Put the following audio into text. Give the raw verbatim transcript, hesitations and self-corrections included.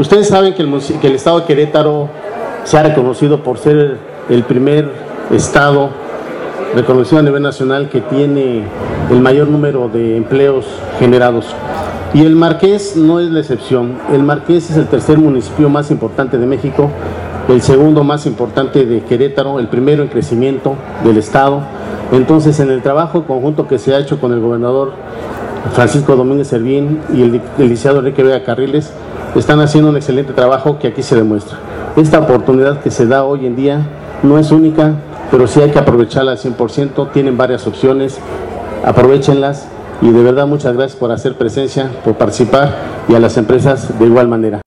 Ustedes saben que el, que el estado de Querétaro se ha reconocido por ser el primer estado reconocido a nivel nacional que tiene el mayor número de empleos generados. Y el Marqués no es la excepción. El Marqués es el tercer municipio más importante de México, el segundo más importante de Querétaro, el primero en crecimiento del estado. Entonces, en el trabajo conjunto que se ha hecho con el gobernador Francisco Domínguez Servín y el, el licenciado Enrique Vega Carriles, están haciendo un excelente trabajo que aquí se demuestra. Esta oportunidad que se da hoy en día no es única, pero sí hay que aprovecharla al cien por ciento. Tienen varias opciones, aprovéchenlas, y de verdad muchas gracias por hacer presencia, por participar, y a las empresas de igual manera.